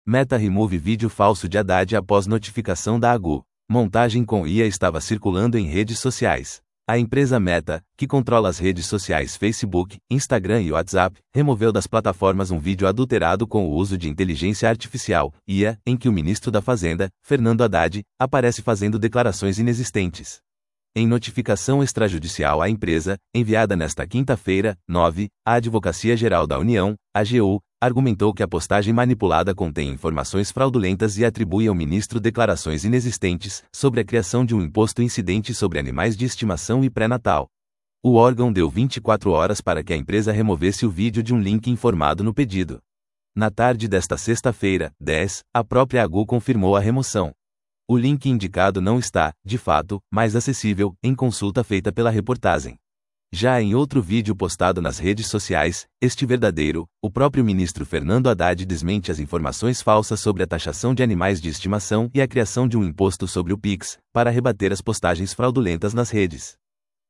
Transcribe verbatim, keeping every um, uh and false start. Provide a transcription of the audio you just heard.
Meta remove vídeo falso de Haddad após notificação da AGU. Montagem com I A estava circulando em redes sociais. A empresa Meta, que controla as redes sociais Facebook, Instagram e WhatsApp, removeu das plataformas um vídeo adulterado com o uso de inteligência artificial, I A, em que o ministro da Fazenda, Fernando Haddad, aparece fazendo declarações inexistentes. Em notificação extrajudicial à empresa, enviada nesta quinta-feira, nove, a Advocacia Geral da União, A G U, argumentou que a postagem manipulada contém informações fraudulentas e atribui ao ministro declarações inexistentes sobre a criação de um imposto incidente sobre animais de estimação e pré-natal. O órgão deu vinte e quatro horas para que a empresa removesse o vídeo de um link informado no pedido. Na tarde desta sexta-feira, dez, a própria AGU confirmou a remoção. O link indicado não está, de fato, mais acessível, em consulta feita pela reportagem. Já em outro vídeo postado nas redes sociais, este verdadeiro, o próprio ministro Fernando Haddad desmente as informações falsas sobre a taxação de animais de estimação e a criação de um imposto sobre o Pix, para rebater as postagens fraudulentas nas redes.